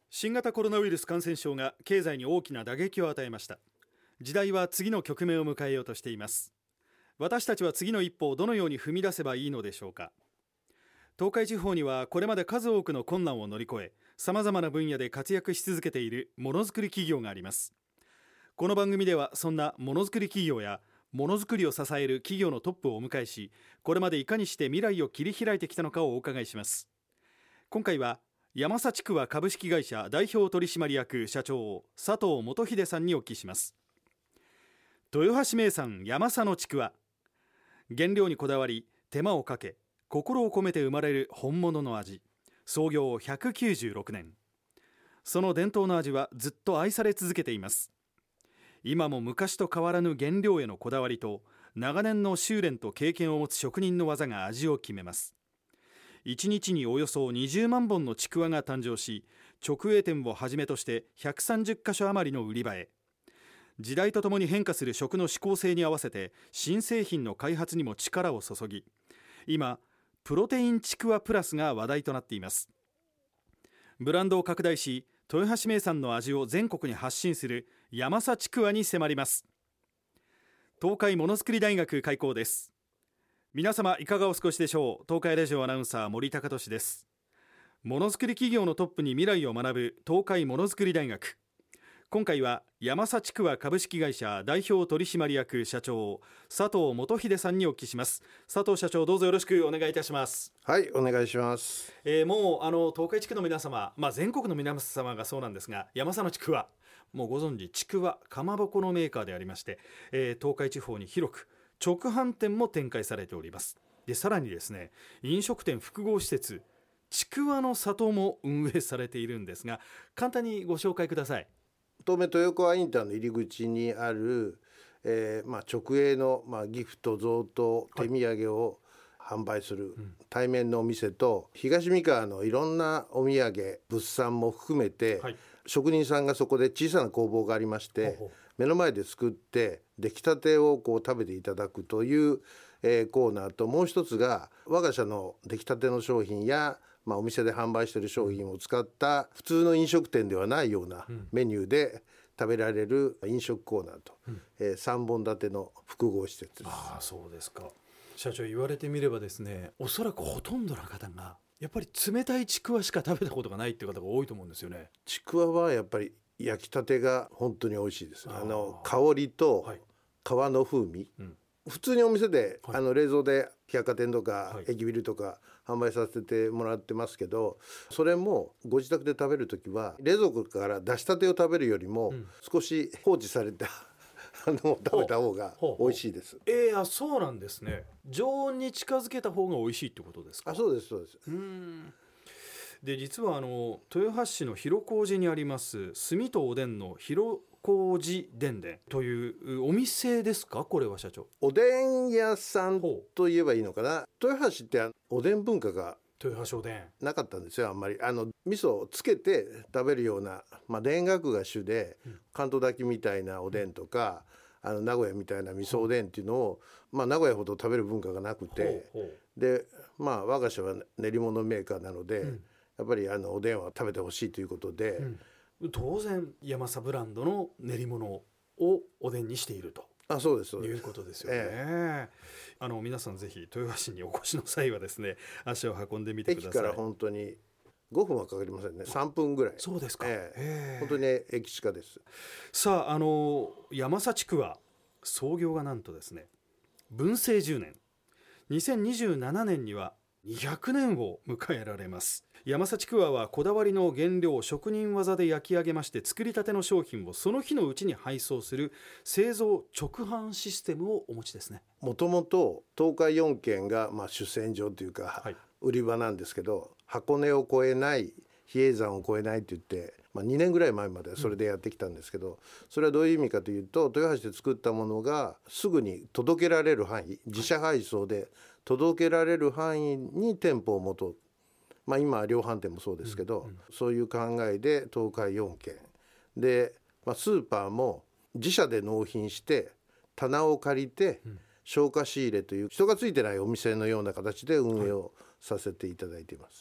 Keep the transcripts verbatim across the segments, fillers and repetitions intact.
新型コロナウイルス感染症が経済に大きな打撃を与えました。時代は次の局面を迎えようとしています。私たちは次の一歩をどのように踏み出せばいいのでしょうか。東海地方にはこれまで数多くの困難を乗り越え、さまざまな分野で活躍し続けているものづくり企業があります。この番組ではそんなものづくり企業やものづくりを支える企業のトップをお迎えし、これまでいかにして未来を切り開いてきたのかをお伺いします。今回は山佐ちくわ株式会社代表取締役社長佐藤元秀さんにお聞きします。豊橋名産山佐のちくわ、原料にこだわり手間をかけ心を込めて生まれる本物の味。創業ひゃくきゅうじゅうろくねん、その伝統の味はずっと愛され続けています。今も昔と変わらぬ原料へのこだわりと長年の修練と経験を持つ職人の技が味を決めます。いちにちにおよそにじゅうまんぼんのちくわが誕生し、直営店をはじめとしてひゃくさんじゅっかしょ余りの売り場へ。時代とともに変化する食の指向性に合わせて新製品の開発にも力を注ぎ、今プロテインちくわプラスが話題となっています。ブランドを拡大し豊橋名産の味を全国に発信する山佐ちくわに迫ります。東海ものづくり大学開校です。皆様いかがお過ごしでしょう。東海ラジオアナウンサー森高俊です。ものづくり企業のトップに未来を学ぶ東海ものづくり大学。今回は山佐ちくわ株式会社代表取締役社長佐藤元秀さんにお聞きします。佐藤社長、どうぞよろしくお願いいたします。 はい、お願いします。 えー、もうあの東海地区の皆様、まあ、全国の皆様がそうなんですが、山佐のちくわ、もうご存知ちくわかまぼこのメーカーでありまして、えー、東海地方に広く直販店も展開されております。でさらにですね、飲食店複合施設ちくわの里も運営されているんですが、簡単にご紹介ください。 東名豊川インターの入り口にある、えーまあ、直営の、まあ、ギフト贈答手土産を販売する対面のお店と、東三河のいろんなお土産物産も含めて、はい、職人さんがそこで小さな工房がありまして、ほうほう、目の前で作って出来たてをこう食べていただくという、えー、コーナーと、もう一つが我が社の出来たての商品や、まあ、お店で販売している商品を使った普通の飲食店ではないようなメニューで食べられる飲食コーナーと、うん、えー、さんぼん立ての複合施設です。 ああ、そうですか。社長、言われてみればですね、おそらくほとんどの方がやっぱり冷たいちくわしか食べたことがないっていう方が多いと思うんですよね。 ちくわはやっぱり焼きたてが本当に美味しいです。あの香りと皮の風味、はい、うん、普通にお店で、はい、あの冷蔵で百貨店とか、はい、駅ビルとか販売させてもらってますけど、それもご自宅で食べるときは冷蔵庫から出したてを食べるよりも、うん、少し放置されたあの食べた方が美味しいです。 えー、あ、そうなんですね。常温に近づけた方が美味しいってことですか。 あ、そうですそうです。 うーんで実はあの豊橋市の広小路にあります炭とおでんの広小路でんでんというお店ですか。これは社長、 おでん屋さんと言えばいいのかな。豊橋っておでん文化が豊橋おでんなかったんですよ。あんまりあの味噌をつけて食べるような、まあ、田楽が主で、うん、関東炊きみたいなおでんとか、あの名古屋みたいな味噌おでんっていうのを、まあ、名古屋ほど食べる文化がなくて、ほうほう、で、まあ、我が社は練り物メーカーなので、うん、やっぱりあのおでんは食べてほしいということで、 うん、当然山佐ブランドの練り物をおでんにしていると。 あ、そうですそうです、 いうことですよね。ええ、あの皆さんぜひ豊橋市にお越しの際はですね、足を運んでみてください。 駅から本当にごふんはかかりませんね。さんぷんぐらい。 そうですか。ええ、本当に駅近です。 さあ、あの山佐ちくわ創業がなんとですね文政じゅうねん、にせんにじゅうななねんにはにひゃくねんを迎えられます。山佐ちくわはこだわりの原料職人技で焼き上げまして、作りたての商品をその日のうちに配送する製造直販システムをお持ちですね。 もともと東海よんけんがまあ主戦場というか、はい、売り場なんですけど、箱根を越えない比叡山を越えないって言って、まあ、にねんぐらい前までそれでやってきたんですけど、うん、それはどういう意味かというと、豊橋で作ったものがすぐに届けられる範囲、自社配送で届けられる範囲に店舗を持とう、まあ、今は量販店もそうですけど、うんうん、そういう考えで東海よんけんで、まあ、スーパーも自社で納品して棚を借りて、うん、消化仕入れという人がついてないお店のような形で運営をさせていただいています。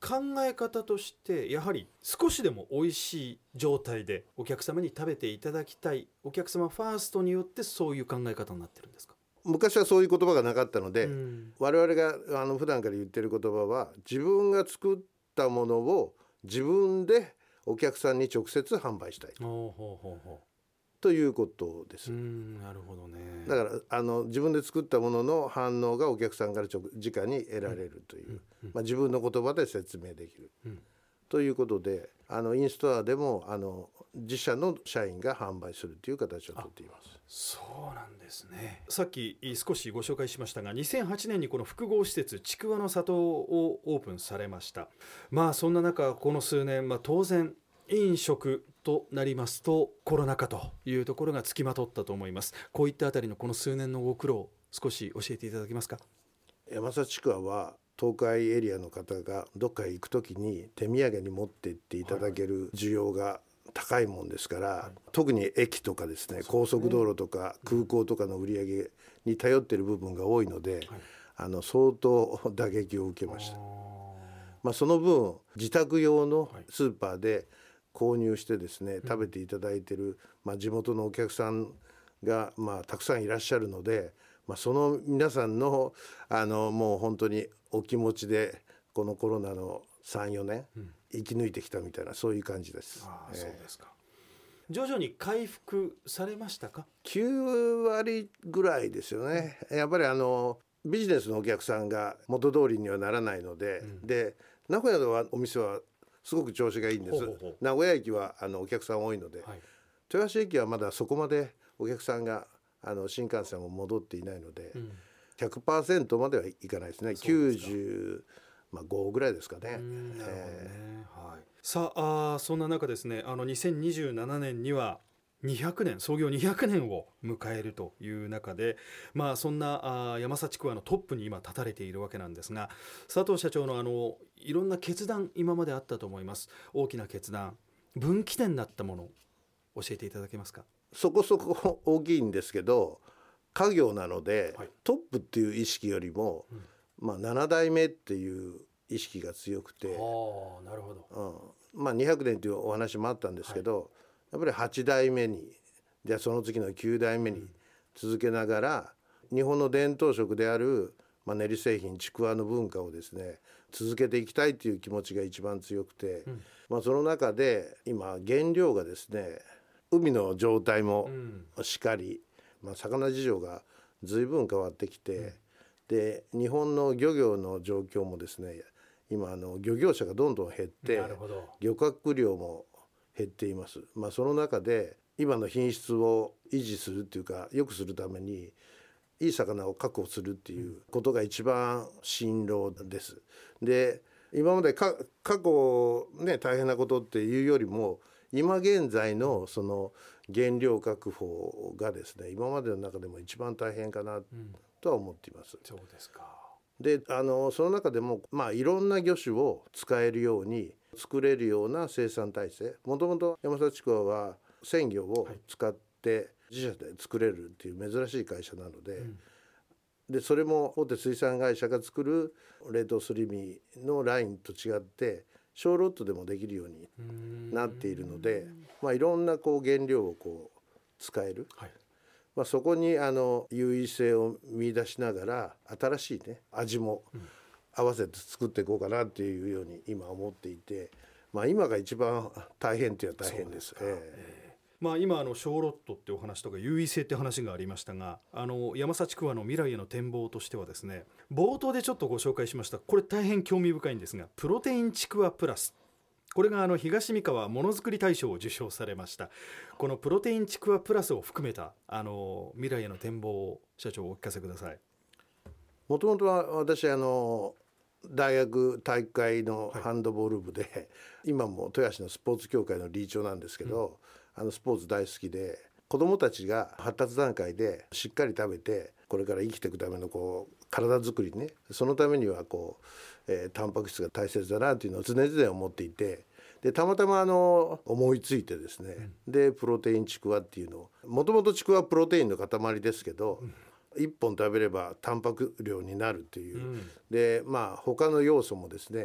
考え方としてやはり少しでも美味しい状態でお客様に食べていただきたい、お客様ファーストによってそういう考え方になってるんですか？ 昔はそういう言葉がなかったので、 うん、 我々があの普段から言ってる言葉は、自分が作ったものを自分でお客さんに直接販売したいほうほうほうほということです。 う。うん、なるほどね。 だからあの自分で作ったものの反応がお客さんから直直に得られるという、 うんうん、 まあ、自分の言葉で説明できる、 うん、 ということで、あのインストアでもあの自社の社員が販売するという形をとっています。 そうなんですね。さっき少しご紹介しましたが、にせんはちねんにこの複合施設ちくわの里をオープンされました。まあそんな中この数年、まあ、当然飲食となりますとコロナ禍というところがつきまとったと思います。こういったあたりのこの数年のご苦労、少し教えていただけますか？ 山里ちくわは東海エリアの方がどっかへ行くときに手土産に持って行っていただける需要が高いもんですから、はい、特に駅とかですね、高速道路とか空港とかの売り上げに頼っている部分が多いので、はい、あの相当打撃を受けました。まあ、その分自宅用のスーパーで購入してですね、食べていただいている、まあ、地元のお客さんがまあたくさんいらっしゃるので、まあ、その皆さんのあのもう本当にお気持ちでこのコロナの さん,よ 年、うん、生き抜いてきたみたいな、そういう感じです。 あ、えー、そうですか。徐々に回復されましたか？ きゅうわりぐらいですよね、うん、やっぱりあのビジネスのお客さんが元通りにはならないので、うん、で名古屋のお店はすごく調子がいいんです。ほうほうほう。名古屋駅はあのお客さん多いので、はい、豊橋駅はまだそこまでお客さんがあの新幹線も戻っていないので、うん、ひゃくパーセント まではいかないですね。きゅうじゅうごぐらいですかね。なるほどね、 えーはい、さあ、あそんな中ですね、あのにせんにじゅうななねんにはにひゃくねん、創業にひゃくねんを迎えるという中で、まあ、そんなあ山里ちくわのトップに今立たれているわけなんですが、佐藤社長のあのいろんな決断、今まであったと思います。大きな決断、分岐点になったもの教えていただけますか？ そこそこ大きいんですけど、家業なので、はい、トップっていう意識よりも、うんまあ、ななだいめっていう意識が強くて、 あ、なるほど、 うんまあ、にひゃくねんというお話もあったんですけど、はい、やっぱりはちだいめに、じゃあその次のきゅうだいめに続けながら、うん、日本の伝統食である、まあ、練り製品ちくわの文化をですね続けていきたいという気持ちが一番強くて、うんまあ、その中で今原料がですね、海の状態もしっかり、まあ、魚事情が随分変わってきて、うん、で日本の漁業の状況もですね、今あの漁業者がどんどん減って漁獲量も減っています。まあ、その中で今の品質を維持するっていうか良くするためにいい魚を確保するっていうことが一番辛労です。で今までか過去ね大変なことっていうよりも、今現在のその原料確保がですね、今までの中でも一番大変かなとは思っています。うん、 そうですか。 であのその中でも、まあ、いろんな魚種を使えるように作れるような生産体制、もともと山里ちくわは鮮魚を使って自社で作れるっていう珍しい会社なので、うん、でそれも大手水産会社が作る冷凍すり身のラインと違って小ロットでもできるようになっているので、まあ、いろんなこう原料をこう使える、はいまあ、そこにあの優位性を見出しながら新しいね味も合わせて作っていこうかなっていうように今思っていて、まあ、今が一番大変というのは大変です。 まあ、今あの小ロットってお話とか優位性って話がありましたが、あの山里ちくわの未来への展望としてはですね、冒頭でちょっとご紹介しました、これ大変興味深いんですが、プロテインちくわプラス、これがあの東三河ものづくり大賞を受賞されました。このプロテインちくわプラスを含めたあの未来への展望を社長お聞かせください。 もともとは私あの大学体育会のハンドボール部で、はい、今も豊橋のスポーツ協会の理事長なんですけど、うん、あのスポーツ大好きで、子どもたちが発達段階でしっかり食べてこれから生きていくためのこう体作りね、そのためにはこう、えー、タンパク質が大切だなというのを常々思っていて、でたまたまあの思いついてですね、うん、でプロテインちくわっていうのを、もともとちくわプロテインの塊ですけど、うんいっぽん食べればタンパク量になるという、うん、でまあ他の要素もですね、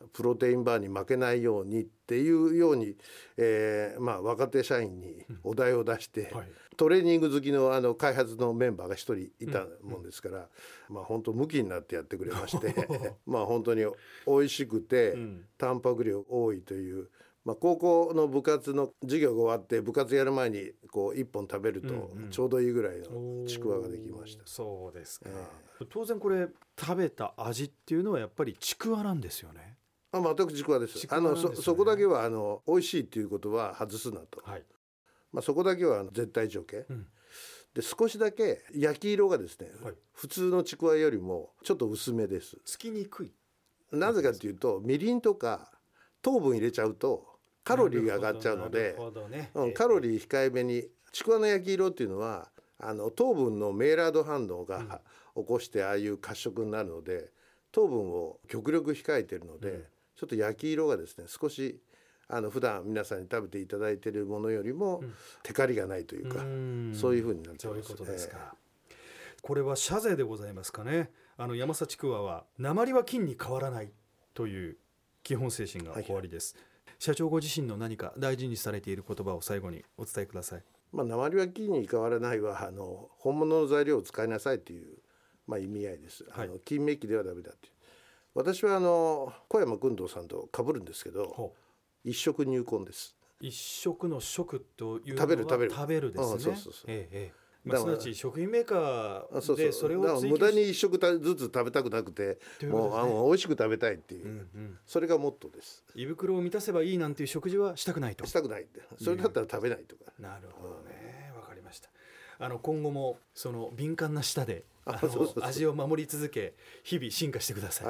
プロテインバーに負けないようにっていうように、えーまあ、若手社員にお題を出して、うんはい、トレーニング好き の, あの開発のメンバーが一人いたもんですから、うんうん、まあ、本当ムキになってやってくれましてまあ本当に美味しくて、うん、タンパク量多いという、まあ、高校の部活の授業が終わって部活やる前にこういっぽん食べるとちょうどいいぐらいのちくわができました、うんうん、 そうですか、えー、当然これ食べた味っていうのはやっぱりちくわなんですよね。 あ、全くちくわです。ちくわなんですよね。あの そ, そこだけはあの美味しいっていうことは外すなと、はい、まあ、そこだけは絶対条件、うん、で少しだけ焼き色がですね、はい、普通のちくわよりもちょっと薄めです。 つきにくい。 なぜかというとみりんとか糖分入れちゃうとカロリーが上がっちゃうので、ね、うん、カロリー控えめに。ちくわの焼き色っていうのはあの糖分のメイラード反応が起こしてああいう褐色になるので、糖分を極力控えているので、うん、ちょっと焼き色がですね少しあの普段皆さんに食べていただいているものよりもテカリがないというか、うん、そういうふうになっています。そういうことですか、 えー、これは謝罪でございますかね。あの山佐ちくわは鉛は金に変わらないという基本精神が終わりです、はい、社長ご自身の何か大事にされている言葉を最後にお伝えください。 まあ、鉛は金に変わらないはあの本物の材料を使いなさいという、まあ、意味合いです、はい、あの金メッキではダメだという。私はあの小山君堂さんと被るんですけど、一食入魂です。 一食の食というのは食べる食べる食べるですね、うん、そうそうそう、ええ、まあ、すなわち食品メーカーでそれを追求し無駄に一食ずつ食べたくなくて、ね、もうあの美味しく食べたいっていう、うんうん、それがモットーです。 胃袋を満たせばいいなんていう食事はしたくないと。 したくないって、それだったら食べないとか、 うん、なるほどね、わかりました。あの今後もその敏感な舌であの味を守り続け日々進化してください。